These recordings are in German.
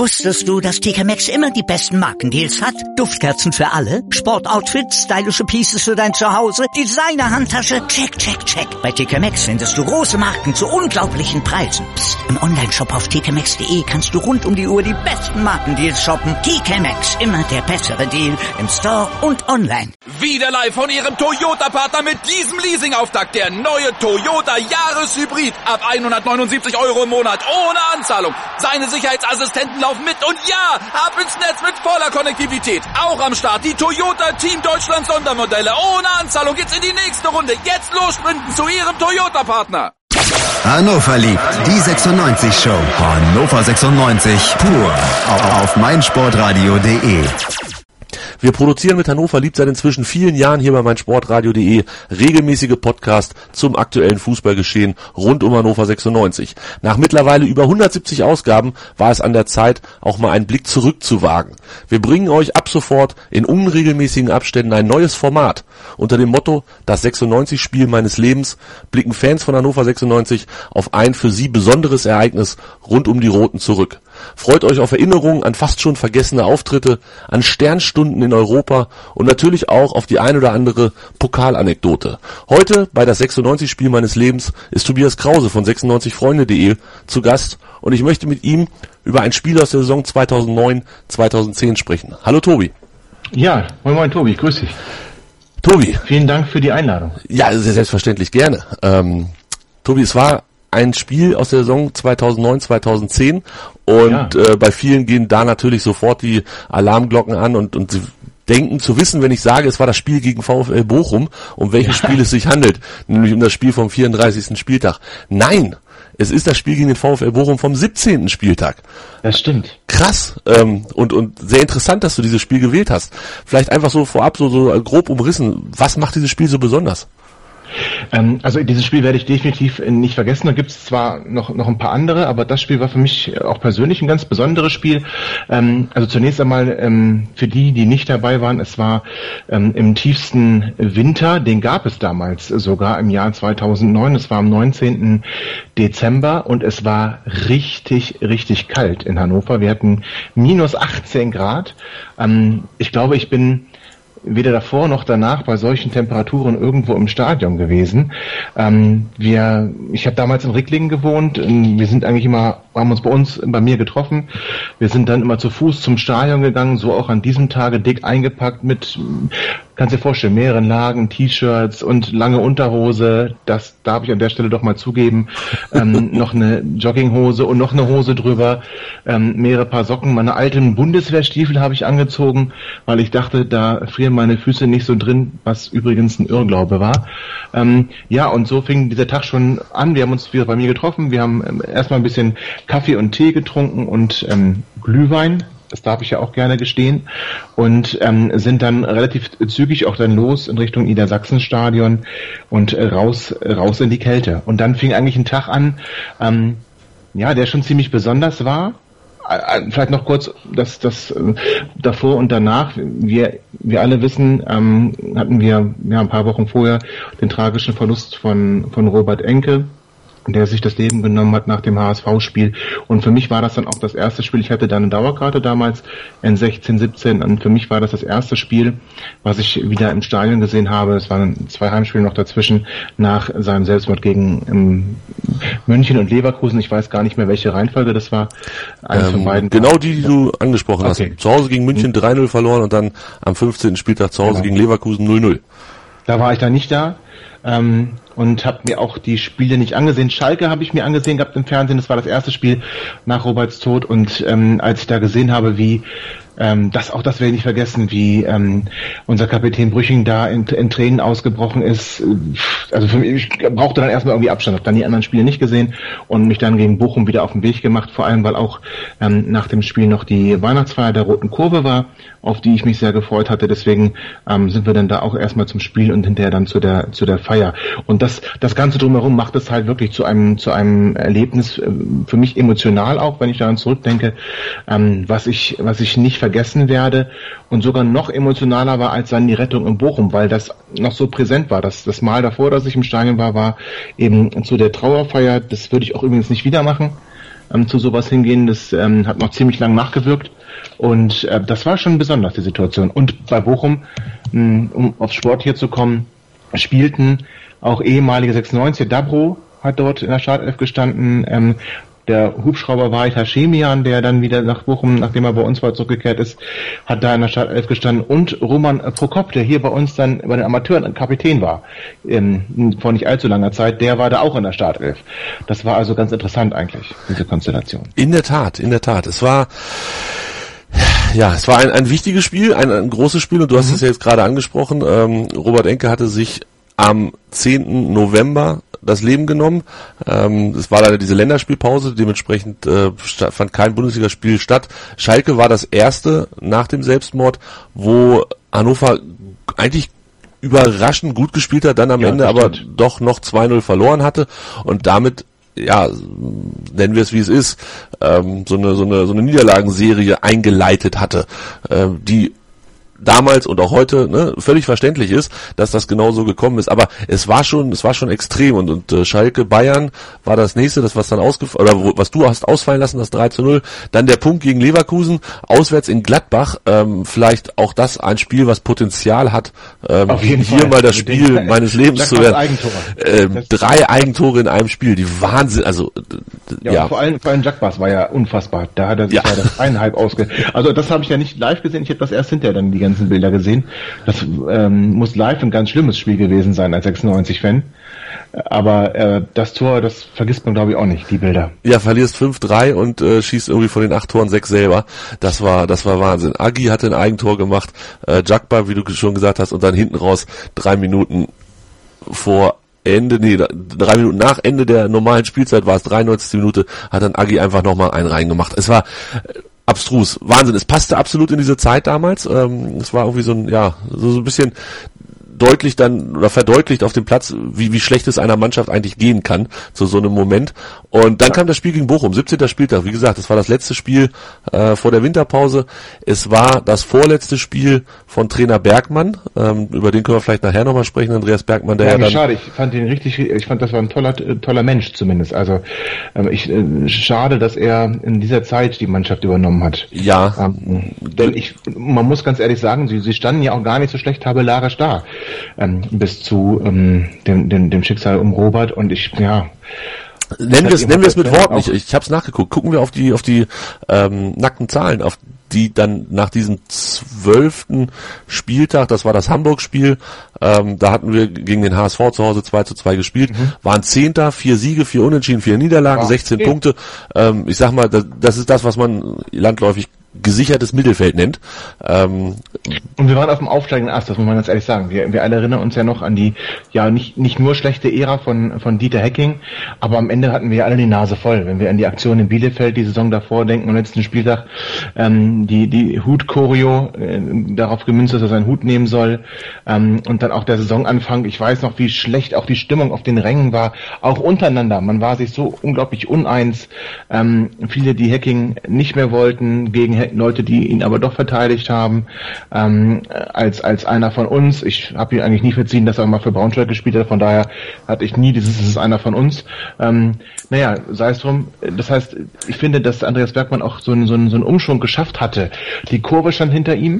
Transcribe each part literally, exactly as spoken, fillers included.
Wusstest du, dass T K Maxx immer die besten Markendeals hat? Duftkerzen für alle, Sportoutfits, stylische Pieces für dein Zuhause, Designer-Handtasche, check, check, check. Bei T K Maxx findest du große Marken zu unglaublichen Preisen. Psst. Im Onlineshop auf t k maxx punkt de kannst du rund um die Uhr die besten Markendeals shoppen. T K Maxx, immer der bessere Deal im Store und online. Wieder live von Ihrem Toyota-Partner mit diesem Leasing-Auftakt. Der neue Toyota Jahreshybrid. Ab hundertneunundsiebzig Euro im Monat ohne Anzahlung. Seine Sicherheitsassistenten laufen mit und ja, ab ins Netz mit voller Konnektivität. Auch am Start die Toyota Team Deutschland Sondermodelle. Ohne Anzahlung geht's in die nächste Runde. Jetzt los sprinten zu Ihrem Toyota-Partner. Hannover liebt die sechsundneunzig Show. Hannover sechsundneunzig pur auf meinsportradio punkt de. Wir produzieren mit Hannover liebt seit inzwischen vielen Jahren hier bei meinsportradio punkt de regelmäßige Podcast zum aktuellen Fußballgeschehen rund um Hannover sechsundneunzig. Nach mittlerweile über hundertsiebzig Ausgaben war es an der Zeit, auch mal einen Blick zurückzuwagen. Wir bringen euch ab sofort in unregelmäßigen Abständen ein neues Format. Unter dem Motto Das sechsundneunzig-Spiel meines Lebens blicken Fans von Hannover sechsundneunzig auf ein für sie besonderes Ereignis rund um die Roten zurück. Freut euch auf Erinnerungen an fast schon vergessene Auftritte, an Sternstunden in Europa und natürlich auch auf die ein oder andere Pokalanekdote. Heute bei das sechsundneunzig-Spiel meines Lebens ist Tobias Krause von sechsundneunzig freunde punkt de zu Gast und ich möchte mit ihm über ein Spiel aus der Saison zweitausendneun zweitausendzehn sprechen. Hallo Tobi. Ja, moin moin Tobi, grüß dich. Tobi. Vielen Dank für die Einladung. Ja, sehr selbstverständlich, gerne. Ähm, Tobi, es war ein Spiel aus der Saison zweitausendneun zweitausendzehn und ja. äh, bei vielen gehen da natürlich sofort die Alarmglocken an und, und sie denken zu wissen, wenn ich sage, es war das Spiel gegen VfL Bochum, um welches ja. Spiel es sich handelt, nämlich um das Spiel vom vierunddreißigsten Spieltag. Nein, es ist das Spiel gegen den VfL Bochum vom siebzehnten Spieltag. Das stimmt. Krass ähm, und und sehr interessant, dass du dieses Spiel gewählt hast. Vielleicht einfach so vorab so, so grob umrissen, was macht dieses Spiel so besonders? Ähm, also dieses Spiel werde ich definitiv nicht vergessen. Da gibt es zwar noch noch ein paar andere, aber das Spiel war für mich auch persönlich ein ganz besonderes Spiel. Ähm, also zunächst einmal ähm, für die, die nicht dabei waren, es war ähm, im tiefsten Winter, den gab es damals sogar im Jahr zweitausendneun. Es war am neunzehnten Dezember und es war richtig, richtig kalt in Hannover. Wir hatten minus achtzehn Grad. Ähm, ich glaube, ich bin weder davor noch danach bei solchen Temperaturen irgendwo im Stadion gewesen. Ähm, wir, ich habe damals in Ricklingen gewohnt. Wir sind eigentlich immer, haben uns bei uns, bei mir getroffen. Wir sind dann immer zu Fuß zum Stadion gegangen, so auch an diesem Tage dick eingepackt mit, kannst dir vorstellen, mehreren Lagen, T-Shirts und lange Unterhose. Das darf ich an der Stelle doch mal zugeben. Ähm, noch eine Jogginghose und noch eine Hose drüber. Ähm, mehrere Paar Socken. Meine alten Bundeswehrstiefel habe ich angezogen, weil ich dachte, da frieren meine Füße nicht so drin, was übrigens ein Irrglaube war. Ähm, ja, und so fing dieser Tag schon an. Wir haben uns wieder bei mir getroffen. Wir haben ähm, erstmal ein bisschen Kaffee und Tee getrunken und ähm, Glühwein. Das darf ich ja auch gerne gestehen. Und ähm, sind dann relativ zügig auch dann los in Richtung Niedersachsenstadion und äh, raus raus in die Kälte. Und dann fing eigentlich ein Tag an, ähm, ja, der schon ziemlich besonders war. Äh, vielleicht noch kurz das, das äh, davor und danach. Wir wir alle wissen, ähm, hatten wir ja ein paar Wochen vorher den tragischen Verlust von von Robert Enke, der sich das Leben genommen hat nach dem H S V-Spiel. Und für mich war das dann auch das erste Spiel. Ich hatte da eine Dauerkarte damals in sechzehn, siebzehn. Und für mich war das das erste Spiel, was ich wieder im Stadion gesehen habe. Es waren zwei Heimspiele noch dazwischen nach seinem Selbstmord gegen ähm, München und Leverkusen. Ich weiß gar nicht mehr, welche Reihenfolge das war. Eines ähm, von beiden. Genau die, die du angesprochen okay. hast. Zu Hause gegen München drei null verloren und dann am fünfzehnten Spieltag zu Hause genau. gegen Leverkusen null null. Da war ich dann nicht da. Ähm, und habe mir auch die Spiele nicht angesehen. Schalke habe ich mir angesehen gehabt im Fernsehen. Das war das erste Spiel nach Roberts Tod. Und ähm, als ich da gesehen habe, wie ähm, das auch das werde ich nicht vergessen, wie ähm, unser Kapitän Brüching da in, in Tränen ausgebrochen ist. Also für mich, ich brauchte dann erstmal irgendwie Abstand. Habe dann die anderen Spiele nicht gesehen und mich dann gegen Bochum wieder auf den Weg gemacht. Vor allem, weil auch ähm, nach dem Spiel noch die Weihnachtsfeier der Roten Kurve war, auf die ich mich sehr gefreut hatte. Deswegen ähm, sind wir dann da auch erstmal zum Spiel und hinterher dann zu der zu der Feier. Und das das Ganze drumherum macht es halt wirklich zu einem zu einem Erlebnis äh, für mich emotional auch, wenn ich daran zurückdenke, ähm, was ich was ich nicht vergessen werde und sogar noch emotionaler war als dann die Rettung in Bochum, weil das noch so präsent war. Das das Mal davor, dass ich im Stadion war, war eben zu der Trauerfeier. Das würde ich auch übrigens nicht wieder machen. ähm, zu sowas hingehen. Das ähm, hat noch ziemlich lang nachgewirkt. Und äh, das war schon besonders, die Situation. Und bei Bochum, mh, um aufs Sport hier zu kommen, spielten auch ehemalige sechsundneunziger. Dabro hat dort in der Startelf gestanden. Ähm, der Hubschrauber Wahid Hashemian, der dann wieder nach Bochum, nachdem er bei uns war, zurückgekehrt ist, hat da in der Startelf gestanden. Und Roman Prokop, der hier bei uns dann bei den Amateuren Kapitän war, ähm, vor nicht allzu langer Zeit, der war da auch in der Startelf. Das war also ganz interessant eigentlich, diese Konstellation. In der Tat, in der Tat. Es war... Ja, es war ein, ein wichtiges Spiel, ein, ein großes Spiel, und du hast mhm. es ja jetzt gerade angesprochen. Ähm, Robert Enke hatte sich am zehnten November das Leben genommen. Ähm, es war leider diese Länderspielpause, dementsprechend äh, sta- fand kein Bundesligaspiel statt. Schalke war das erste nach dem Selbstmord, wo Hannover eigentlich überraschend gut gespielt hat, dann am ja, Ende aber doch noch zwei null verloren hatte und damit, ja, nennen wir es wie es ist, ähm, so eine so eine so eine Niederlagenserie eingeleitet hatte, äh, die damals und auch heute, ne, völlig verständlich ist, dass das genau so gekommen ist. Aber es war schon, es war schon extrem, und und äh, Schalke Bayern war das nächste, das was dann ausgefallen, oder wo, was du hast ausfallen lassen, das drei zu null. Dann der Punkt gegen Leverkusen, auswärts in Gladbach, ähm, vielleicht auch das ein Spiel, was Potenzial hat, ähm, Auf jeden hier Fall. mal das Spiel denke, meines Lebens das zu werden. Eigentore. Ähm, drei Eigentore in einem Spiel, die Wahnsinn, also ja, ja. vor allem vor allem Jackbas war ja unfassbar. Da hat er sich ja, ja das eineinhalb ausge. Also das habe ich ja nicht live gesehen. Ich habe das erst hinterher dann die ganzen Bilder gesehen. Das ähm, muss live ein ganz schlimmes Spiel gewesen sein als sechsundneunzig-Fan. Aber äh, das Tor, das vergisst man glaube ich auch nicht, die Bilder. Ja, verlierst fünf drei und äh, schießt irgendwie von den acht Toren sechs selber. Das war das war Wahnsinn. Agi hatte ein Eigentor gemacht, äh, Jakba, wie du schon gesagt hast, und dann hinten raus drei Minuten vor Ende, nee, drei Minuten nach Ende der normalen Spielzeit war es, dreiundneunzigste Minute, hat dann Agi einfach nochmal einen reingemacht. Es war äh, abstrus, Wahnsinn. Es passte absolut in diese Zeit damals. Ähm, es war irgendwie so ein, ja, so, so ein bisschen deutlich dann oder verdeutlicht auf dem Platz, wie wie schlecht es einer Mannschaft eigentlich gehen kann zu so einem Moment. Und dann ja. kam das Spiel gegen Bochum, siebzehnter Spieltag. Wie gesagt, das war das letzte Spiel äh, vor der Winterpause. Es war das vorletzte Spiel von Trainer Bergmann. Ähm, über den können wir vielleicht nachher nochmal sprechen. Andreas Bergmann, der ja, ja dann... Schade, ich fand ihn richtig, ich fand, das war ein toller toller Mensch zumindest. Also ähm, ich äh, schade, dass er in dieser Zeit die Mannschaft übernommen hat. Ja. Ähm, denn ich, man muss ganz ehrlich sagen, sie, sie standen ja auch gar nicht so schlecht tabellarisch da. Ähm, bis zu ähm, dem, dem, dem Schicksal um Robert, und ich, ja... Nennen wir es nennen wir es mit Worten. Ich, ich habe es nachgeguckt. Gucken wir auf die auf die ähm, nackten Zahlen, auf die dann nach diesem zwölften Spieltag, das war das Hamburg-Spiel, ähm, da hatten wir gegen den H S V zu Hause zwei zu zwei gespielt, mhm. waren Zehnter, vier Siege, vier Unentschieden, vier Niederlagen, wow. sechzehn okay. Punkte. Ähm, ich sag mal, das, das ist das, was man landläufig gesichertes Mittelfeld nennt. Ähm, und wir waren auf dem aufsteigenden Ast, das muss man ganz ehrlich sagen. Wir, wir alle erinnern uns ja noch an die, ja, nicht, nicht nur schlechte Ära von, von Dieter Hecking, aber am Ende hatten wir ja alle die Nase voll. Wenn wir an die Aktion in Bielefeld die Saison davor denken, am letzten Spieltag, ähm, die, die Hut-Choreo, äh, darauf gemünzt, dass er seinen Hut nehmen soll, ähm, und dann auch der Saisonanfang. Ich weiß noch, wie schlecht auch die Stimmung auf den Rängen war, auch untereinander. Man war sich so unglaublich uneins. Ähm, viele, die Hecking nicht mehr wollten, gegen Leute, die ihn aber doch verteidigt haben, ähm, als als einer von uns. Ich habe ihn eigentlich nie verziehen, dass er mal für Braunschweig gespielt hat, von daher hatte ich nie dieses, das ist einer von uns. Ähm, naja, sei es drum. Das heißt, ich finde, dass Andreas Bergmann auch so einen, so einen, so einen Umschwung geschafft hatte. Die Kurve stand hinter ihm.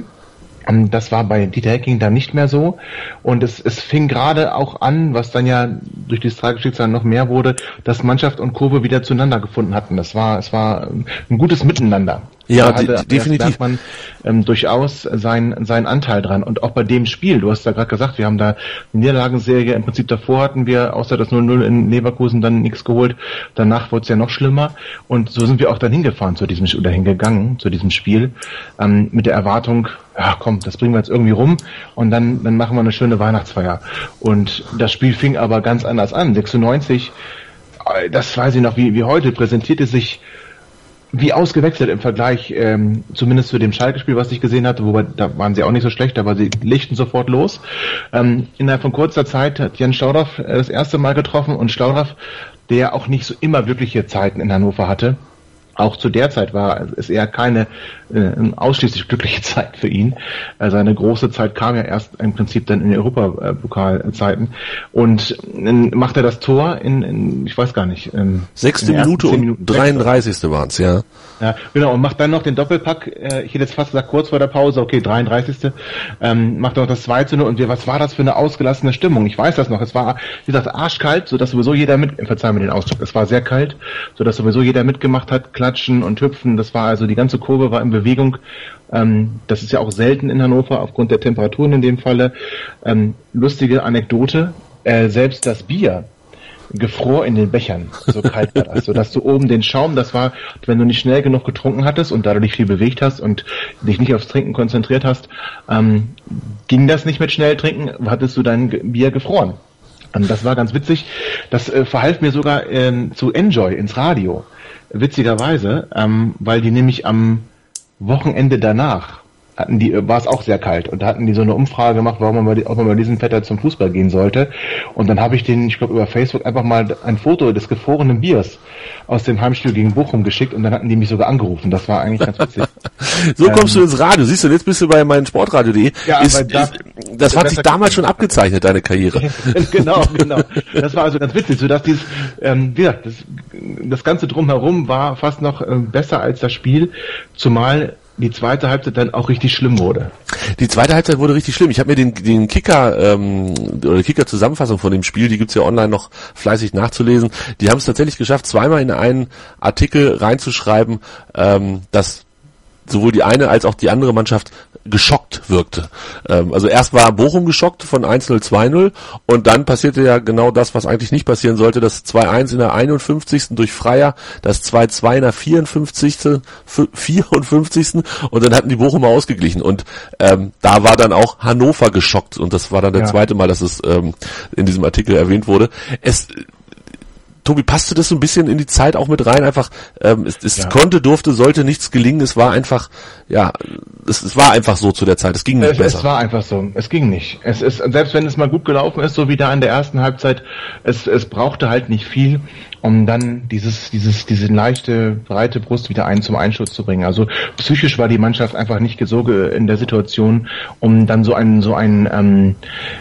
Das war bei Dieter Hecking dann nicht mehr so, und es, es fing gerade auch an, was dann ja durch dieses tragische Schicksal noch mehr wurde, dass Mannschaft und Kurve wieder zueinander gefunden hatten. Das war, es war ein gutes Miteinander. Ja, da hatte definitiv. Man ähm, durchaus seinen seinen Anteil dran, und auch bei dem Spiel. Du hast ja gerade gesagt, wir haben da eine Niederlagenserie. Im Prinzip davor hatten wir außer das null null in Leverkusen dann nichts geholt. Danach wurde es ja noch schlimmer, und so sind wir auch dann hingefahren zu diesem oder hingegangen zu diesem Spiel ähm, mit der Erwartung, ja komm, das bringen wir jetzt irgendwie rum, und dann dann machen wir eine schöne Weihnachtsfeier. Und das Spiel fing aber ganz anders an. sechsundneunzig, das weiß ich noch wie wie heute, präsentierte sich wie ausgewechselt im Vergleich, ähm, zumindest zu dem Schalke-Spiel, was ich gesehen hatte, wobei da waren sie auch nicht so schlecht, aber sie legten sofort los. Ähm, innerhalb von kurzer Zeit hat Jan Staudaff äh, das erste Mal getroffen, und Staudaff, der auch nicht so immer wirkliche Zeiten in Hannover hatte, auch zu der Zeit war es eher keine äh, ausschließlich glückliche Zeit für ihn. Äh, seine große Zeit kam ja erst im Prinzip dann in den Europapokalzeiten. Und äh, macht er das Tor in, in ich weiß gar nicht. Ähm, Sechste Minute und dreiunddreißigste waren's, ja. Ja, genau, und macht dann noch den Doppelpack, äh, ich hätte jetzt fast gesagt, kurz vor der Pause, okay, dreiunddreißigste Ähm, macht noch das zwei zu null und wir, was war das für eine ausgelassene Stimmung? Ich weiß das noch, es war, wie gesagt, arschkalt, sodass sowieso jeder mit, verzeih mir den Ausdruck, es war sehr kalt, sodass sowieso jeder mitgemacht hat, klatschen und hüpfen, das war also, die ganze Kurve war in Bewegung. Ähm, das ist ja auch selten in Hannover, aufgrund der Temperaturen in dem Falle. Ähm, lustige Anekdote, äh, selbst das Bier gefror in den Bechern, so kalt war das, sodass du oben den Schaum, das war, wenn du nicht schnell genug getrunken hattest und da du dich viel bewegt hast und dich nicht aufs Trinken konzentriert hast, ähm, ging das nicht mit schnell trinken, hattest du dein Bier gefroren. Und das war ganz witzig, das äh, verhalf mir sogar äh, zu Enjoy ins Radio, witzigerweise, ähm, weil die nämlich am Wochenende danach hatten die, war es auch sehr kalt und da hatten die so eine Umfrage gemacht, warum man bei, ob man bei diesem Wetter zum Fußball gehen sollte. Und dann habe ich denen, ich glaube über Facebook einfach mal ein Foto des gefrorenen Biers aus dem Heimspiel gegen Bochum geschickt und dann hatten die mich sogar angerufen. Das war eigentlich ganz witzig. So kommst ähm, du ins Radio, siehst du, jetzt bist du bei meinem Sportradio punkt de. Ja, ist, da, ist, das hat sich damals schon abgezeichnet, deine Karriere. Genau, genau. Das war also ganz witzig, sodass dieses, ähm, wie gesagt, das, das Ganze drumherum war fast noch äh, besser als das Spiel, zumal die zweite Halbzeit dann auch richtig schlimm wurde. Die zweite Halbzeit wurde richtig schlimm. Ich habe mir den, den Kicker ähm, oder die Kicker-Zusammenfassung von dem Spiel, die gibt's ja online noch fleißig nachzulesen. Die haben es tatsächlich geschafft, zweimal in einen Artikel reinzuschreiben, ähm, dass sowohl die eine als auch die andere Mannschaft geschockt wirkte. Ähm, also erst war Bochum geschockt von eins null, zwei null und dann passierte ja genau das, was eigentlich nicht passieren sollte, das zwei eins in der einundfünfzigsten durch Freier, das zwei zwei in der vierundfünfzigsten vierundfünfzigsten und dann hatten die Bochumer ausgeglichen und ähm, da war dann auch Hannover geschockt und das war dann der ja. zweite Mal, dass es ähm, in diesem Artikel erwähnt wurde. Es Tobi, passte das so ein bisschen in die Zeit auch mit rein? Einfach, ähm, es, es ja. konnte, durfte, sollte nichts gelingen. Es war einfach, ja, es, es war einfach so zu der Zeit. Es ging nicht es, besser. Es war einfach so. Es ging nicht. Es ist, selbst wenn es mal gut gelaufen ist, so wie da in der ersten Halbzeit, es, es brauchte halt nicht viel, um dann dieses, dieses, diese leichte, breite Brust wieder ein zum Einschuss zu bringen. Also psychisch war die Mannschaft einfach nicht so in der Situation, um dann so einen, so einen, ähm,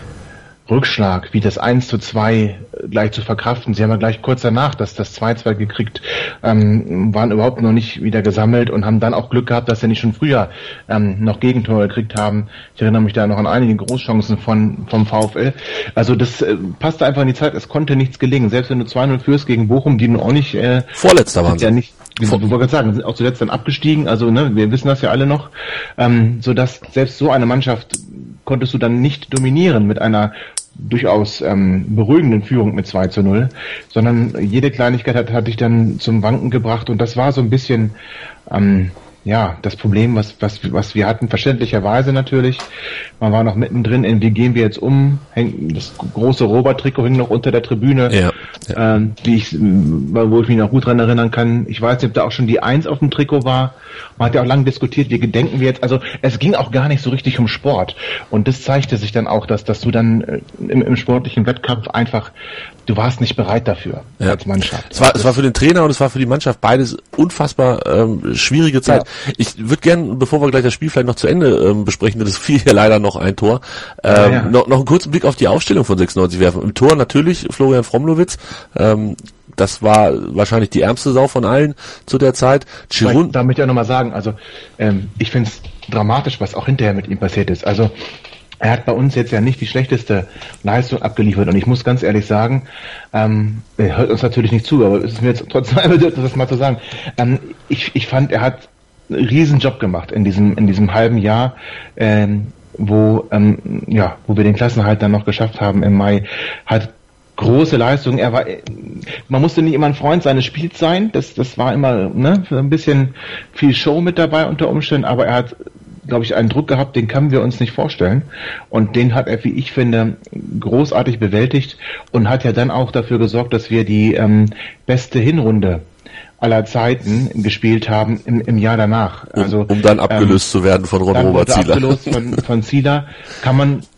Rückschlag wie das eins zu zwei gleich zu verkraften. Sie haben ja gleich kurz danach das, das zwei zwei gekriegt, ähm, waren überhaupt noch nicht wieder gesammelt und haben dann auch Glück gehabt, dass sie nicht schon früher ähm, noch Gegentore gekriegt haben. Ich erinnere mich da noch an einige Großchancen von vom VfL. Also das äh, passte einfach in die Zeit, es konnte nichts gelingen. Selbst wenn du zwei null führst gegen Bochum, die nun auch nicht... Äh, Vorletzter waren sie. Ja nicht, ich wollte gerade sagen, sind auch zuletzt dann abgestiegen, also ne, wir wissen das ja alle noch, ähm, so dass selbst so eine Mannschaft konntest du dann nicht dominieren mit einer durchaus ähm, beruhigenden Führung mit zwei zu null, sondern jede Kleinigkeit hat, hat dich dann zum Wanken gebracht und das war so ein bisschen ähm, ja, das Problem, was, was, was wir hatten, verständlicherweise natürlich. Man war noch mittendrin in, wie gehen wir jetzt um? Häng, das große Robert-Trikot hing noch unter der Tribüne, ja, ja. Ähm, die ich, wo ich mich noch gut dran erinnern kann. Ich weiß nicht, ob da auch schon die Eins auf dem Trikot war. Man hat ja auch lange diskutiert, wie gedenken wir jetzt. Also es ging auch gar nicht so richtig um Sport. Und das zeigte sich dann auch, dass, dass du dann äh, im, im sportlichen Wettkampf einfach, du warst nicht bereit dafür ja. als Mannschaft. Es war, es war für den Trainer und es war für die Mannschaft beides unfassbar ähm, schwierige Zeit. Ja. Ich würde gerne, bevor wir gleich das Spiel vielleicht noch zu Ende ähm, besprechen, das fiel ja leider noch ein Tor, ähm, ja, ja. Noch, noch einen kurzen Blick auf die Aufstellung von sechsundneunzig werfen. Im Tor natürlich Florian Fromlowitz, ähm, das war wahrscheinlich die ärmste Sau von allen zu der Zeit. Chirun- da möchte ich auch nochmal sagen, also ähm, ich finde es dramatisch, was auch hinterher mit ihm passiert ist. Also er hat bei uns jetzt ja nicht die schlechteste Leistung abgeliefert und ich muss ganz ehrlich sagen, ähm, er hört uns natürlich nicht zu, aber es ist mir jetzt trotzdem ein Bedürfnis, das mal zu sagen. Ähm, ich, ich fand, er hat einen riesen Job gemacht in diesem in diesem halben Jahr, ähm, wo ähm, ja, wo wir den Klassenerhalt dann noch geschafft haben im Mai, hat große Leistung. Er war, man musste nicht immer ein Freund seines Spiels sein, das das war immer ne, ein bisschen viel Show mit dabei unter Umständen, aber er hat, glaube ich, einen Druck gehabt, den können wir uns nicht vorstellen. Und den hat er, wie ich finde, großartig bewältigt und hat ja dann auch dafür gesorgt, dass wir die ähm, beste Hinrunde aller Zeiten gespielt haben im, im Jahr danach. Um, also um dann abgelöst ähm, zu werden von Ron Robert Zieler. Abgelöst von, von Zieler. Kann man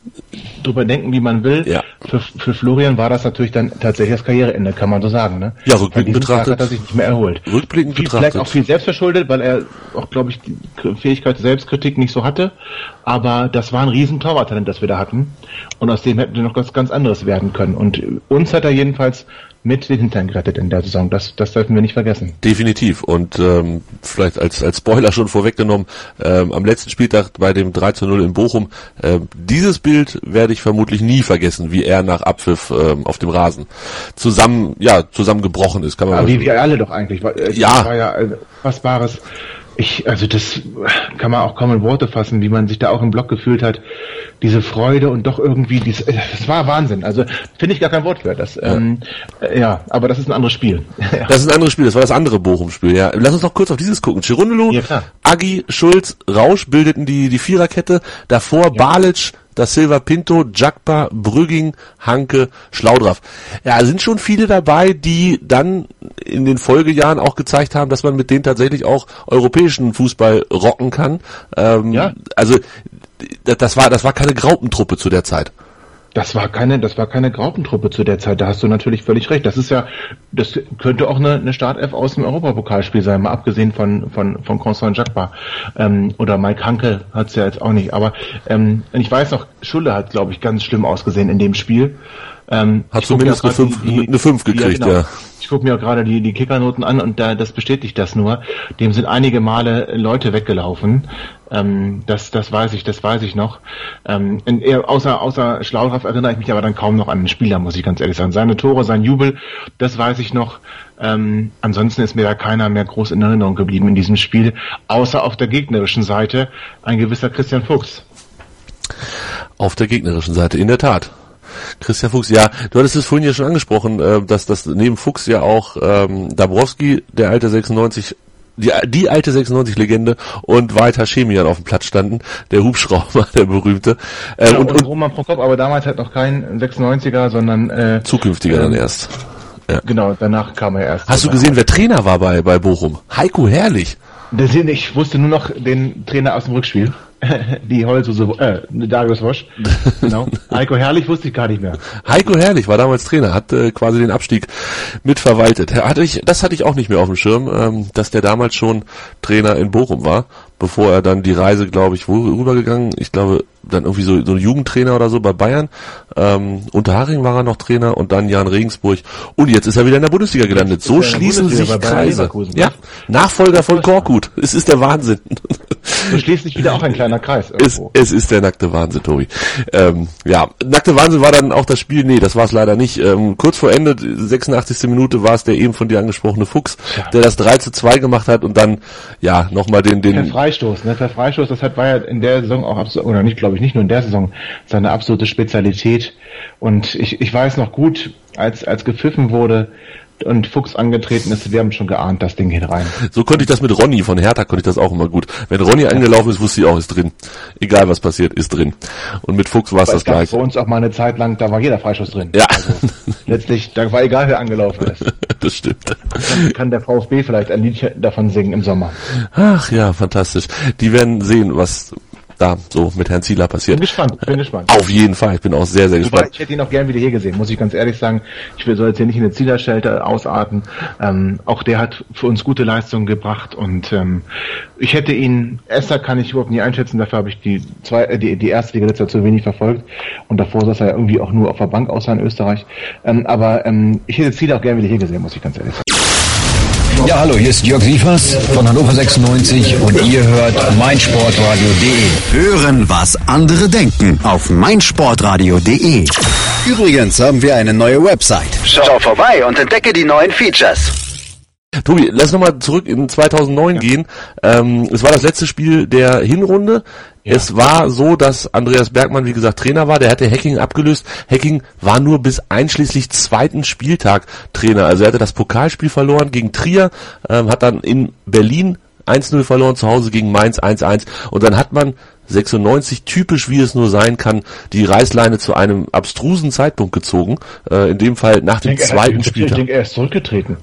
drüber denken, wie man will. Ja. Für, für Florian war das natürlich dann tatsächlich das Karriereende, kann man so sagen. Ne? Ja, rückblickend betrachtet. Tag hat er sich nicht mehr erholt. Rückblickend viel, betrachtet. Vielleicht auch viel selbstverschuldet, weil er auch, glaube ich, die Fähigkeit der Selbstkritik nicht so hatte. Aber das war ein riesen Torwarttalent, das wir da hatten. Und aus dem hätten wir noch was ganz anderes werden können. Und uns hat er jedenfalls mit den Hintern gerettet in der Saison. Das, das dürfen wir nicht vergessen. Definitiv. Und ähm, vielleicht als als Spoiler schon vorweggenommen, ähm, am letzten Spieltag bei dem drei zu null in Bochum, ähm, dieses Bild werde ich vermutlich nie vergessen, wie er nach Abpfiff ähm, auf dem Rasen zusammen, ja, zusammengebrochen ist. Kann man Aber wie wir alle doch eigentlich. Das ja. war ja was Wahres. Ich, also das kann man auch kaum in Worte fassen, wie man sich da auch im Block gefühlt hat. Diese Freude und doch irgendwie, dies, das war Wahnsinn. Also finde ich gar kein Wort für das. Ja. Ähm, äh, ja, aber das ist ein anderes Spiel. Das ist ein anderes Spiel, das war das andere Bochum-Spiel. Ja, lass uns noch kurz auf dieses gucken. Cerundolo, ja, Agi, Schulz, Rausch bildeten die die Viererkette. Davor ja. Balic, Da Silva, Pinto, Djagba, Brügging, Hanke, Schlaudraff. Ja, sind schon viele dabei, die dann in den Folgejahren auch gezeigt haben, dass man mit denen tatsächlich auch europäischen Fußball rocken kann. Ähm, ja. Also das war das war keine Graupentruppe zu der Zeit. Das war keine, das war keine Graupentruppe zu der Zeit. Da hast du natürlich völlig recht. Das ist ja, das könnte auch eine, eine Startelf aus dem Europapokalspiel sein, mal abgesehen von von von Constant Djagba ähm, oder Mike Hanke hat's ja jetzt auch nicht. Aber ähm, ich weiß noch, Schulle hat, glaube ich, ganz schlimm ausgesehen in dem Spiel. Ähm, hat zumindest eine fünf, die, eine fünf gekriegt, ja. Genau. ja. Ich gucke mir auch gerade die, die Kickernoten an und da, das bestätigt das nur. Dem sind einige Male Leute weggelaufen. Ähm, das, das weiß ich, das weiß ich noch. Ähm, in, außer, außer Schlaudraff erinnere ich mich aber dann kaum noch an den Spieler, muss ich ganz ehrlich sagen. Seine Tore, sein Jubel, das weiß ich noch. Ähm, ansonsten ist mir da keiner mehr groß in Erinnerung geblieben in diesem Spiel, außer auf der gegnerischen Seite ein gewisser Christian Fuchs. Auf der gegnerischen Seite, in der Tat. Christian Fuchs, ja, du hattest es vorhin ja schon angesprochen, äh, dass das neben Fuchs ja auch ähm, Dabrowski, der alte sechsundneunzig, die, die alte sechsundneunzig-Legende und Walter Schemian auf dem Platz standen, der Hubschrauber, der berühmte. Äh, ja, und, und, und Roman Prokop, aber damals halt noch kein sechsundneunziger, sondern äh, zukünftiger äh, dann erst. Ja. Genau, danach kam er erst. Hast du gesehen, wer Trainer war bei bei Bochum? Heiko Herrlich. Ich wusste nur noch den Trainer aus dem Rückspiel. Die Holzhose, äh, Darius Wosch. Genau. Heiko Herrlich wusste ich gar nicht mehr. Heiko Herrlich war damals Trainer, hat äh, quasi den Abstieg mitverwaltet. Hatte ich, das hatte ich auch nicht mehr auf dem Schirm, ähm, dass der damals schon Trainer in Bochum war, bevor er dann die Reise, glaube ich, wo rübergegangen, ich glaube, dann irgendwie so, so ein Jugendtrainer oder so bei Bayern. Ähm, Unterhaching war er noch Trainer und dann Jan Regensburg. Und jetzt ist er wieder in der Bundesliga gelandet. So schließen sich Kreise. Ja, Nachfolger von Korkut. Es ist der Wahnsinn. So schließt sich wieder auch ein kleiner Kreis. Es, es ist der nackte Wahnsinn, Tobi. Ähm, ja, nackte Wahnsinn war dann auch das Spiel. Nee, das war es leider nicht. Ähm, kurz vor Ende, sechsundachtzigste Minute, war es der eben von dir angesprochene Fuchs, ja. der das drei zu zwei gemacht hat und dann, ja, nochmal den, den... Der Freistoß, ne? Der Freistoß, das hat, war ja in der Saison auch absolut, oder nicht, glaube ich, nicht nur in der Saison, seine absolute Spezialität. Und ich, ich weiß noch gut, als, als gepfiffen wurde, und Fuchs angetreten ist, wir haben schon geahnt, das Ding geht rein. So konnte ich das mit Ronny von Hertha, konnte ich das auch immer gut. Wenn Ronny angelaufen ist, wusste ich auch, ist drin. Egal was passiert, ist drin. Und mit Fuchs war es das gleiche. Bei uns auch mal eine Zeit lang, da war jeder Freischuss drin. Ja. Also, letztlich, da war egal, wer angelaufen ist. Das stimmt. Dann kann der VfB vielleicht ein Lied davon singen im Sommer. Ach ja, fantastisch. Die werden sehen, was da so mit Herrn Zieler passiert. Bin gespannt, bin gespannt. Auf jeden Fall, ich bin auch sehr, sehr gespannt. Ich hätte ihn auch gern wieder hier gesehen, muss ich ganz ehrlich sagen. Ich will so jetzt hier nicht in eine Zieler-Schelte ausarten. Ähm, auch der hat für uns gute Leistungen gebracht und ähm, ich hätte ihn, Esser kann ich überhaupt nie einschätzen, dafür habe ich die zwei, äh, die, die erste Liga letzter zu wenig verfolgt und davor saß er ja irgendwie auch nur auf der Bank außer in Österreich. Ähm, aber ähm, ich hätte Zieler auch gern wieder hier gesehen, muss ich ganz ehrlich sagen. Ja, hallo, hier ist Jörg Sievers von Hannover sechsundneunzig und ihr hört meinsportradio punkt de. Hören, was andere denken auf meinsportradio punkt de. Übrigens haben wir eine neue Website. Schau vorbei und entdecke die neuen Features. Tobi, lass nochmal zurück in zweitausendneun ja. gehen. Ähm, es war das letzte Spiel der Hinrunde. Ja. Es war so, dass Andreas Bergmann, wie gesagt, Trainer war. Der hatte Hecking abgelöst. Hecking war nur bis einschließlich zweiten Spieltag Trainer. Also er hatte das Pokalspiel verloren gegen Trier, ähm, hat dann in Berlin eins null verloren, zu Hause gegen Mainz eins eins. Und dann hat man sechsundneunzig, typisch wie es nur sein kann, die Reißleine zu einem abstrusen Zeitpunkt gezogen, äh, in dem Fall nach dem ich denke, zweiten ich, Spieltag. Ich denke, er ist zurückgetreten.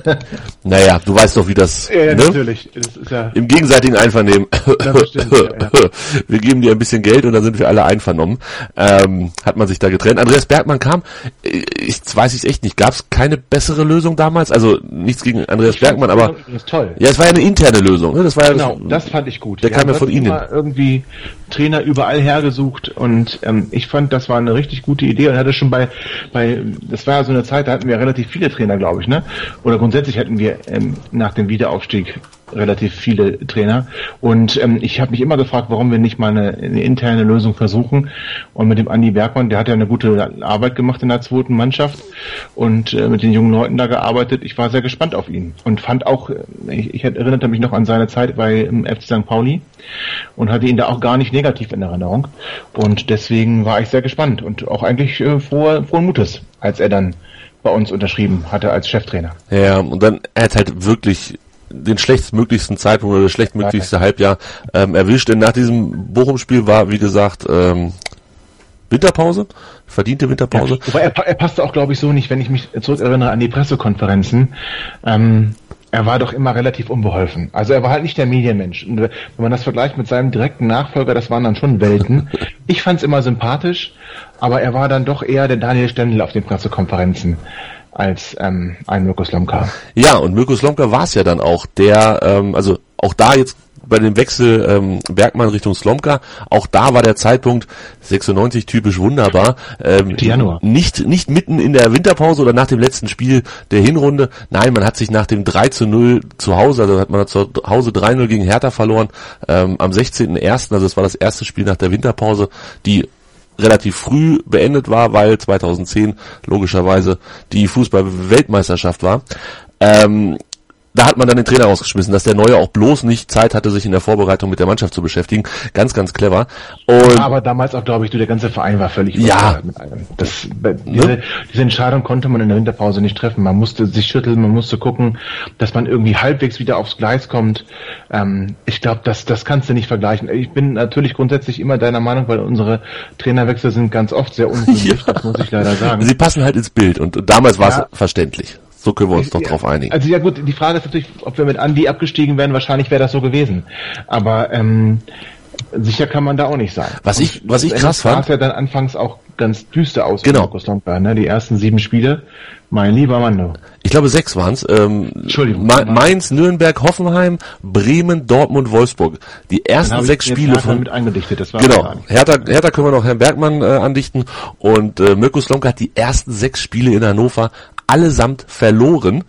Naja, du weißt doch, wie das, ja, ja, ne? natürlich. Das ist ja Im gegenseitigen Einvernehmen. bestimmt, ja, ja. Wir geben dir ein bisschen Geld und dann sind wir alle einvernommen. Ähm, hat man sich da getrennt. Andreas Bergmann kam, ich weiß es echt nicht, gab es keine bessere Lösung damals? Also nichts gegen Andreas Ich Bergmann, fand aber das ist toll. ja, es war ja eine interne Lösung. Ne? Das war ja Genau, das fand ich gut. Der Wir kam ja haben von Ihnen. immer irgendwie Trainer überall hergesucht und ähm, ich fand, das war eine richtig gute Idee und hatte schon bei, bei, das war ja so eine Zeit, da hatten wir relativ viele Trainer, glaube ich, ne? Oder grundsätzlich hatten wir ähm, nach dem Wiederaufstieg relativ viele Trainer und ähm, ich habe mich immer gefragt, warum wir nicht mal eine, eine interne Lösung versuchen und mit dem Andi Bergmann, der hat ja eine gute Arbeit gemacht in der zweiten Mannschaft und äh, mit den jungen Leuten da gearbeitet. Ich war sehr gespannt auf ihn und fand auch, ich, ich erinnerte mich noch an seine Zeit bei im F C Sankt Pauli und hatte ihn da auch gar nicht negativ in Erinnerung und deswegen war ich sehr gespannt und auch eigentlich äh, froh, frohen Mutes, als er dann bei uns unterschrieben hatte als Cheftrainer. Ja, und dann, er hat halt wirklich den schlechtmöglichsten Zeitpunkt oder das schlechtmöglichste Halbjahr ähm, erwischt, denn nach diesem Bochum-Spiel war, wie gesagt, ähm, Winterpause, verdiente Winterpause. Ja, wobei er, er passte auch, glaube ich, so nicht, wenn ich mich zurückerinnere an die Pressekonferenzen. Ähm, er war doch immer relativ unbeholfen. Also er war halt nicht der Medienmensch. Und wenn man das vergleicht mit seinem direkten Nachfolger, das waren dann schon Welten. Ich fand es immer sympathisch, aber er war dann doch eher der Daniel Stendel auf den Pressekonferenzen als ähm, ein Mirko Slomka. Ja, und Mirko Slomka war es ja dann auch, der, ähm, also auch da jetzt bei dem Wechsel ähm, Bergmann Richtung Slomka, auch da war der Zeitpunkt sechsundneunzig typisch wunderbar. Ähm, Januar. Nicht nicht mitten in der Winterpause oder nach dem letzten Spiel der Hinrunde. Nein, man hat sich nach dem drei zu null zu Hause, also hat man zu Hause drei null gegen Hertha verloren, ähm, am sechzehnten ersten, also das war das erste Spiel nach der Winterpause, die relativ früh beendet war, weil zweitausendzehn logischerweise die Fußball-Weltmeisterschaft war. Ähm, da hat man dann den Trainer rausgeschmissen, dass der Neue auch bloß nicht Zeit hatte, sich in der Vorbereitung mit der Mannschaft zu beschäftigen. Ganz, ganz clever. Und aber damals auch, glaube ich, du, der ganze Verein war völlig ja. mit allem. Das, diese, ne? diese Entscheidung konnte man in der Winterpause nicht treffen. Man musste sich schütteln, man musste gucken, dass man irgendwie halbwegs wieder aufs Gleis kommt. Ähm, ich glaube, das, das kannst du nicht vergleichen. Ich bin natürlich grundsätzlich immer deiner Meinung, weil unsere Trainerwechsel sind ganz oft sehr unglücklich, ja. Das muss ich leider sagen. Sie passen halt ins Bild und, und damals war es ja. verständlich. So können wir uns doch ja, drauf einigen. Also ja gut, die Frage ist natürlich, ob wir mit Andi abgestiegen wären, wahrscheinlich wäre das so gewesen. Aber ähm, sicher kann man da auch nicht sein. Was ich, was ich krass fand, sah ja dann anfangs auch ganz düster aus. Genau. Slomka, ne? Die ersten sieben Spiele, mein lieber Mann. Du. Ich glaube sechs waren es. Ähm, Entschuldigung. Ma- Mainz, Nürnberg, Hoffenheim, Bremen, Dortmund, Wolfsburg. Die ersten sechs Spiele von mit eingedichtet. Das war genau. Hertha, Hertha können wir noch Herrn Bergmann äh, andichten und äh, Mirko Slomka hat die ersten sechs Spiele in Hannover allesamt verloren.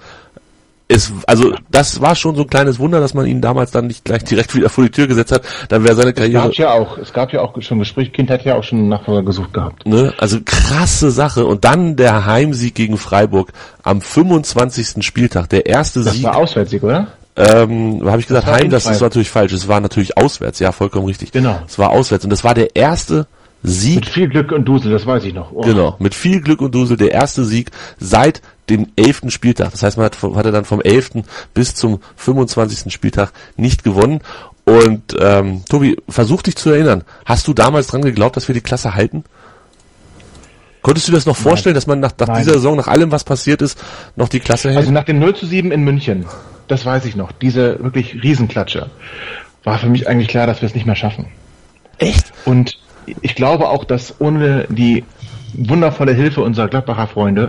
Es, also das war schon so ein kleines Wunder, dass man ihn damals dann nicht gleich direkt wieder vor die Tür gesetzt hat. Dann wäre seine Karriere. Es gab ja auch, es gab ja auch schon Gespräch. Kind hat ja auch schon einen Nachfolger gesucht gehabt. Ne? Also krasse Sache. Und dann der Heimsieg gegen Freiburg am fünfundzwanzigsten Spieltag. Der erste das Sieg. Das war Auswärtssieg, oder? Ähm, habe ich gesagt, das Heim, das ist natürlich falsch. Es war natürlich auswärts. Ja, vollkommen richtig. Genau. Es war auswärts. Und das war der erste Sieg. Mit viel Glück und Dusel, das weiß ich noch. Oh. Genau, mit viel Glück und Dusel der erste Sieg seit dem elften Spieltag. Das heißt, man hat, hat er dann vom elften bis zum fünfundzwanzigsten Spieltag nicht gewonnen. Und ähm, Tobi, versuch dich zu erinnern. Hast du damals dran geglaubt, dass wir die Klasse halten? Konntest du das noch vorstellen, Nein. dass man nach, nach dieser Saison, nach allem, was passiert ist, noch die Klasse hält? Also nach dem null zu sieben in München, das weiß ich noch, diese wirklich Riesenklatsche, war für mich eigentlich klar, dass wir es nicht mehr schaffen. Echt? Und ich glaube auch, dass ohne die wundervolle Hilfe unserer Gladbacher Freunde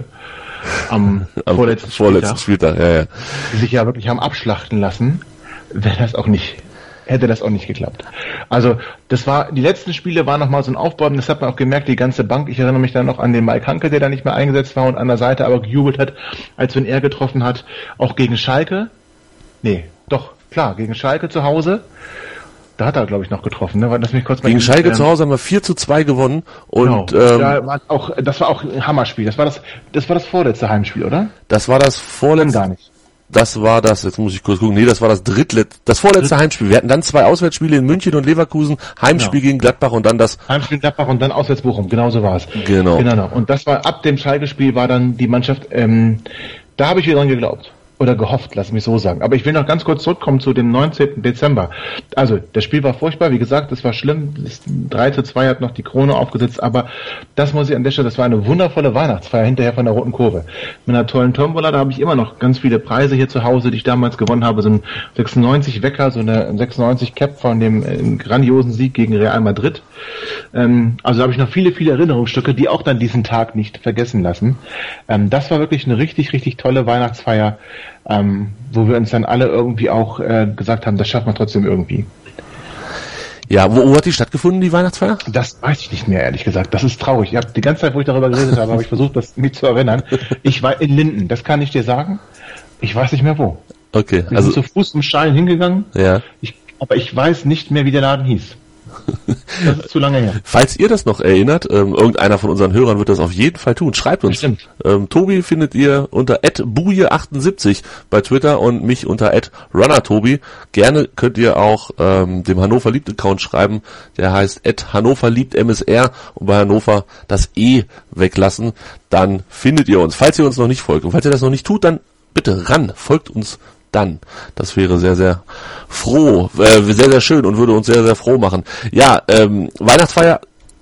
am, am vorletzten, vorletzten Spieltag, Spieltag ja, ja. die sich ja wirklich haben abschlachten lassen, wäre das auch nicht, hätte das auch nicht geklappt. Also das war, die letzten Spiele waren nochmal so ein Aufbäumen, das hat man auch gemerkt, die ganze Bank, ich erinnere mich dann noch an den Mike Hanke, der da nicht mehr eingesetzt war und an der Seite aber gejubelt hat, als wenn er getroffen hat, auch gegen Schalke, nee, doch, klar, gegen Schalke zu Hause. Da hat er, glaube ich, noch getroffen, ne? Weil das mich kurz Gegen Schalke ähm, zu Hause haben wir vier zu zwei gewonnen und genau. ähm, da war auch, das war auch ein Hammerspiel. Das war das, das war das vorletzte Heimspiel, oder? Das war das vorletzte. Gar nicht. Das war das. Jetzt muss ich kurz gucken. Nee, das war das drittletzte, das vorletzte Dritt. Heimspiel. Wir hatten dann zwei Auswärtsspiele in München und Leverkusen, Heimspiel genau. gegen Gladbach und dann das Heimspiel Gladbach und dann auswärts Bochum. Genau so war es. Genau. Genau. Und das war ab dem Schalke-Spiel war dann die Mannschaft. Ähm, da habe ich wieder dran geglaubt. Oder gehofft, lass mich so sagen. Aber ich will noch ganz kurz zurückkommen zu dem neunzehnten Dezember. Also, das Spiel war furchtbar, wie gesagt, es war schlimm. Das drei zu zwei hat noch die Krone aufgesetzt, aber das muss ich an der Stelle, das war eine wundervolle Weihnachtsfeier hinterher von der Roten Kurve. Mit einer tollen Tombola, da habe ich immer noch ganz viele Preise hier zu Hause, die ich damals gewonnen habe. So ein sechsundneunzig Wecker, so eine sechsundneunzig Cap von dem äh, grandiosen Sieg gegen Real Madrid. Ähm, also da habe ich noch viele, viele Erinnerungsstücke, die auch dann diesen Tag nicht vergessen lassen. Ähm, das war wirklich eine richtig, richtig tolle Weihnachtsfeier. Ähm, wo wir uns dann alle irgendwie auch äh, gesagt haben, das schafft man trotzdem irgendwie. Ja, wo, wo hat die stattgefunden, die Weihnachtsfeier? Das weiß ich nicht mehr, ehrlich gesagt. Das ist traurig. Ich habe die ganze Zeit, wo ich darüber geredet habe, habe ich versucht, das mich zu erinnern. Ich war in Linden, das kann ich dir sagen. Ich weiß nicht mehr wo. Okay. Wir also sind zu Fuß im Stein hingegangen. Ja. Ich, aber ich weiß nicht mehr, wie der Laden hieß. Das ist zu lange her. Falls ihr das noch erinnert, ähm, irgendeiner von unseren Hörern wird das auf jeden Fall tun. Schreibt uns. Bestimmt. Ähm, Tobi findet ihr unter at buje achtundsiebzig bei Twitter und mich unter at runnertobi. Gerne könnt ihr auch ähm, dem Hannover Liebt Account schreiben. Der heißt at Hannover Liebt M S R und bei Hannover das E weglassen. Dann findet ihr uns. Falls ihr uns noch nicht folgt und falls ihr das noch nicht tut, dann bitte ran, folgt uns dann. Das wäre sehr, sehr froh, äh, sehr, sehr schön und würde uns sehr, sehr froh machen. Ja, ähm, Weihnachtsfeier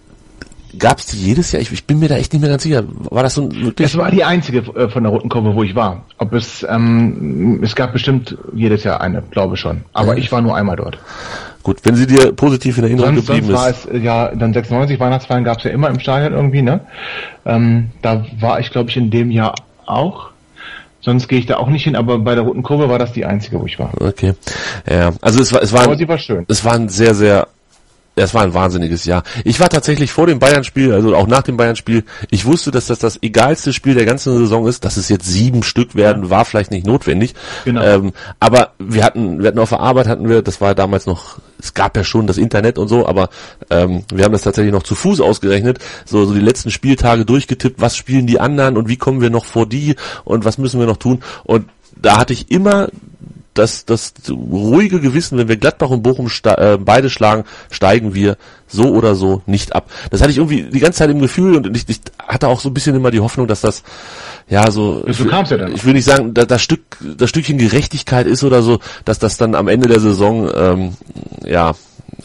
gab es die jedes Jahr? Ich, ich bin mir da echt nicht mehr ganz sicher. War das so wirklich? Das war die einzige äh, von der Roten Kurve, wo ich war. Ob es, ähm, es gab bestimmt jedes Jahr eine, glaube schon. Aber ja. Ich war nur einmal dort. Gut, wenn sie dir positiv in Erinnerung sonst, geblieben sonst ist. war es, ja, dann sechsundneunzig Weihnachtsfeiern gab es ja immer im Stadion irgendwie, ne? Ähm, da war ich, glaube ich, in dem Jahr auch. Sonst gehe ich da auch nicht hin, aber bei der Roten Kurve war das die einzige, wo ich war. Okay. Ja, also es war, es war, aber sie war schön. Es war ein sehr, sehr, es war ein wahnsinniges Jahr. Ich war tatsächlich vor dem Bayern-Spiel, also auch nach dem Bayern-Spiel, ich wusste, dass das das egalste Spiel der ganzen Saison ist, dass es jetzt sieben Stück werden, war vielleicht nicht notwendig. Genau. Ähm, aber wir hatten, wir hatten auf der Arbeit hatten wir, das war damals noch, es gab ja schon das Internet und so, aber ähm, wir haben das tatsächlich noch zu Fuß ausgerechnet, so, so die letzten Spieltage durchgetippt, was spielen die anderen und wie kommen wir noch vor die und was müssen wir noch tun. Und da hatte ich immer das, das ruhige Gewissen, wenn wir Gladbach und Bochum sta- äh, beide schlagen, steigen wir so oder so nicht ab. Das hatte ich irgendwie die ganze Zeit im Gefühl und ich, ich hatte auch so ein bisschen immer die Hoffnung, dass das, ja, so, du kamst ja dann. Ich will nicht sagen, da, das Stück, das Stückchen Gerechtigkeit ist oder so, dass das dann am Ende der Saison, ähm, ja,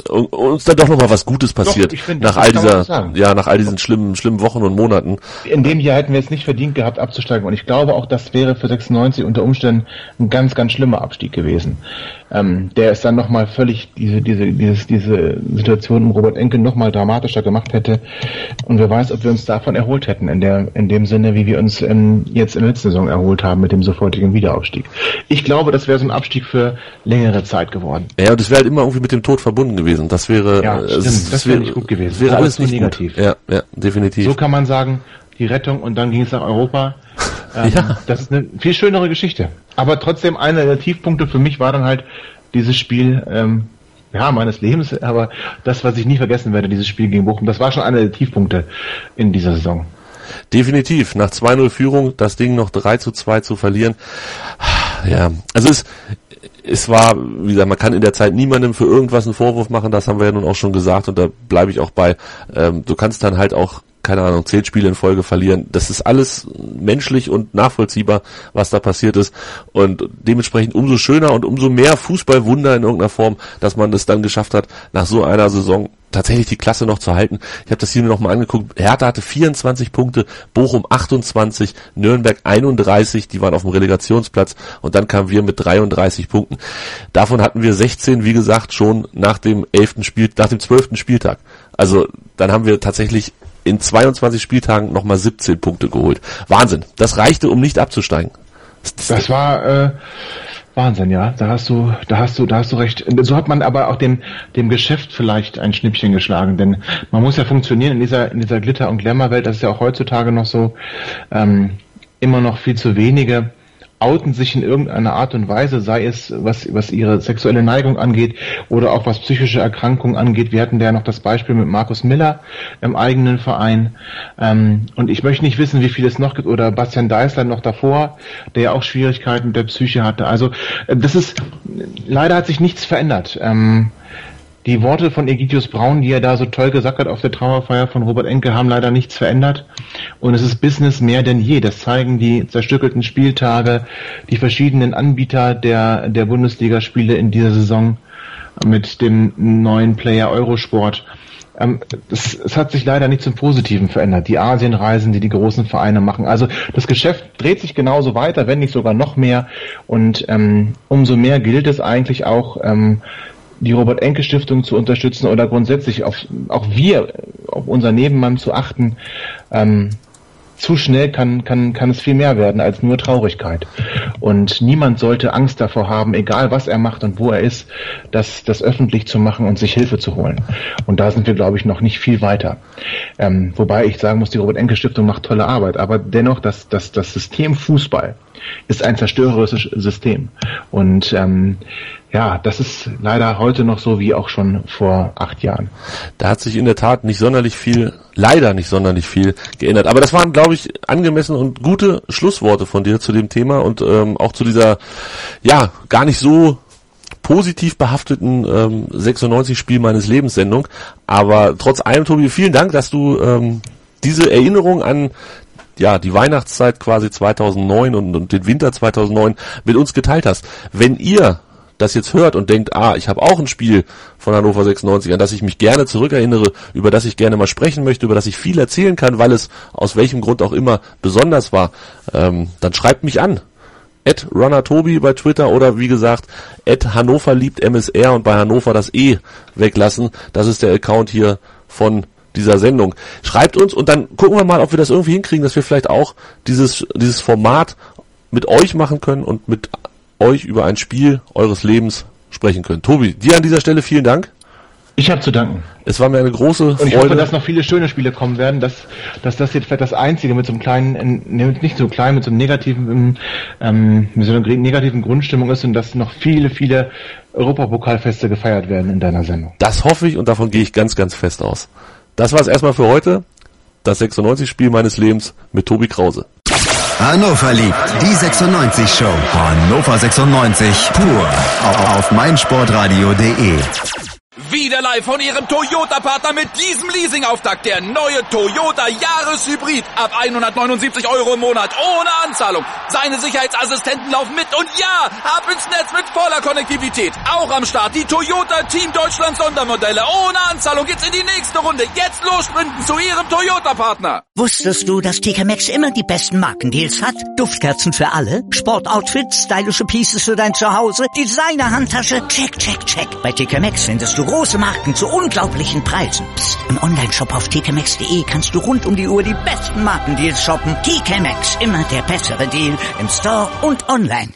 uns dann doch nochmal was Gutes passiert. Doch, find, nach all dieser, ja, nach all diesen schlimmen, schlimmen Wochen und Monaten. In dem Jahr hätten wir es nicht verdient gehabt, abzusteigen. Und ich glaube auch, das wäre für sechsundneunzig unter Umständen ein ganz, ganz schlimmer Abstieg gewesen. Ähm, der es dann nochmal völlig diese, diese, dieses, diese Situation um Robert Enke nochmal dramatischer gemacht hätte. Und wer weiß, ob wir uns davon erholt hätten, in der, in dem Sinne, wie wir uns ähm, jetzt in der letzten Saison erholt haben mit dem sofortigen Wiederaufstieg. Ich glaube, das wäre so ein Abstieg für längere Zeit geworden. Ja, und das wäre halt immer irgendwie mit dem Tod verbunden gewesen. Das wäre, ja, äh, das, das wäre nicht gut gewesen. Das wäre aber alles nicht negativ. Gut. Ja, ja, definitiv. So kann man sagen, die Rettung und dann ging es nach Europa. Ähm, ja. Das ist eine viel schönere Geschichte. Aber trotzdem, einer der Tiefpunkte für mich war dann halt dieses Spiel, ähm, ja, meines Lebens, aber das, was ich nie vergessen werde, dieses Spiel gegen Bochum, das war schon einer der Tiefpunkte in dieser Saison. Definitiv. Nach zwei null Führung, das Ding noch drei zu zwei zu verlieren. Ja, also es, es war, wie gesagt, man kann in der Zeit niemandem für irgendwas einen Vorwurf machen, das haben wir ja nun auch schon gesagt und da bleibe ich auch bei. Ähm, du kannst dann halt auch, keine Ahnung, zehn Spiele in Folge verlieren. Das ist alles menschlich und nachvollziehbar, was da passiert ist. Und dementsprechend umso schöner und umso mehr Fußballwunder in irgendeiner Form, dass man es dann geschafft hat, nach so einer Saison tatsächlich die Klasse noch zu halten. Ich habe das hier noch mal angeguckt. Hertha hatte vierundzwanzig Punkte, Bochum achtundzwanzig, Nürnberg einunddreißig, die waren auf dem Relegationsplatz und dann kamen wir mit dreiunddreißig Punkten. Davon hatten wir sechzehn, wie gesagt, schon nach dem elften Spiel, nach dem zwölften Spieltag. Also dann haben wir tatsächlich in zweiundzwanzig Spieltagen nochmal siebzehn Punkte geholt. Wahnsinn. Das reichte, um nicht abzusteigen. Das war äh, Wahnsinn, ja. Da hast du, da hast du, da hast du recht. So hat man aber auch dem dem Geschäft vielleicht ein Schnippchen geschlagen, denn man muss ja funktionieren in dieser in dieser Glitter- und Glamour-Welt. Das ist ja auch heutzutage noch so. Ähm, immer noch viel zu wenige outen sich in irgendeiner Art und Weise, sei es was was ihre sexuelle Neigung angeht oder auch was psychische Erkrankungen angeht. Wir hatten da ja noch das Beispiel mit Markus Miller im eigenen Verein. Ähm, und ich möchte nicht wissen, wie viel es noch gibt. Oder Bastian Deißler noch davor, der ja auch Schwierigkeiten mit der Psyche hatte. Also äh, das ist, leider hat sich nichts verändert. Ähm, die Worte von Egidius Braun, die er da so toll gesagt hat auf der Trauerfeier von Robert Enke, haben leider nichts verändert. Und es ist Business mehr denn je. Das zeigen die zerstückelten Spieltage, die verschiedenen Anbieter der, der Bundesligaspiele in dieser Saison mit dem neuen Player Eurosport. Ähm, es, es hat sich leider nicht zum Positiven verändert. Die Asienreisen, die die großen Vereine machen. Also das Geschäft dreht sich genauso weiter, wenn nicht sogar noch mehr. Und ähm, umso mehr gilt es eigentlich auch, ähm, die Robert-Enke-Stiftung zu unterstützen oder grundsätzlich auf, auch wir, auf unser Nebenmann zu achten. Ähm, zu schnell kann, kann, kann es viel mehr werden als nur Traurigkeit. Und niemand sollte Angst davor haben, egal was er macht und wo er ist, das, das öffentlich zu machen und sich Hilfe zu holen. Und da sind wir, glaube ich, noch nicht viel weiter. Ähm, wobei ich sagen muss, die Robert-Enke-Stiftung macht tolle Arbeit. Aber dennoch, das, das, das System Fußball ist ein zerstörerisches System. Und ähm, ja, das ist leider heute noch so wie auch schon vor acht Jahren. Da hat sich in der Tat nicht sonderlich viel, leider nicht sonderlich viel geändert. Aber das waren, glaube ich, angemessene und gute Schlussworte von dir zu dem Thema und ähm, auch zu dieser, ja, gar nicht so positiv behafteten ähm, sechsundneunzig-Spiel meines Lebens Sendung. Aber trotz allem, Tobi, vielen Dank, dass du ähm, diese Erinnerung an ja, die Weihnachtszeit quasi zweitausendneun und, und den Winter zweitausendneun mit uns geteilt hast. Wenn ihr das jetzt hört und denkt, ah, ich habe auch ein Spiel von Hannover sechsundneunzig, an das ich mich gerne zurückerinnere, über das ich gerne mal sprechen möchte, über das ich viel erzählen kann, weil es aus welchem Grund auch immer besonders war, ähm, dann schreibt mich an. at runnertobi bei Twitter oder wie gesagt, at Hannover liebt M S R und bei Hannover das E weglassen. Das ist der Account hier von dieser Sendung. Schreibt uns und dann gucken wir mal, ob wir das irgendwie hinkriegen, dass wir vielleicht auch dieses, dieses Format mit euch machen können und mit euch über ein Spiel eures Lebens sprechen können. Tobi, dir an dieser Stelle vielen Dank. Ich habe zu danken. Es war mir eine große Freude. Und ich hoffe, dass noch viele schöne Spiele kommen werden, dass, dass das jetzt vielleicht das Einzige mit so einem kleinen, nicht so klein, mit so einem negativen, ähm, mit so einer negativen Grundstimmung ist und dass noch viele, viele Europapokalfeste gefeiert werden in deiner Sendung. Das hoffe ich und davon gehe ich ganz, ganz fest aus. Das war es erstmal für heute. Das sechsundneunzig-Spiel meines Lebens mit Tobi Krause. Hannover liebt die sechsundneunzig Show. Hannover sechsundneunzig pur auf meinsportradio punkt de. Wieder live von Ihrem Toyota-Partner mit diesem Leasing-Auftakt. Der neue Toyota Jahreshybrid. Ab hundertneunundsiebzig Euro im Monat. Ohne Anzahlung. Seine Sicherheitsassistenten laufen mit. Und ja, ab ins Netz mit voller Konnektivität. Auch am Start die Toyota Team Deutschland Sondermodelle. Ohne Anzahlung geht's in die nächste Runde. Jetzt los sprinten zu Ihrem Toyota-Partner. Wusstest du, dass T K Maxx immer die besten Markendeals hat? Duftkerzen für alle, Sportoutfits, stylische Pieces für dein Zuhause, Designer-Handtasche, check, check, check. Bei T K Maxx findest du große Marken zu unglaublichen Preisen. Psst. Im Onlineshop auf t k maxx punkt de kannst du rund um die Uhr die besten Markendeals shoppen. T K Maxx, immer der bessere Deal im Store und online.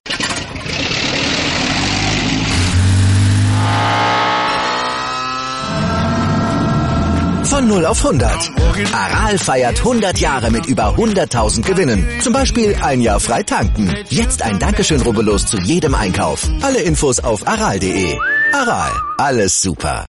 Von null auf hundert. Aral feiert hundert Jahre mit über hunderttausend Gewinnen. Zum Beispiel ein Jahr frei tanken. Jetzt ein Dankeschön, rubbellos zu jedem Einkauf. Alle Infos auf aral punkt de. Aral, alles super.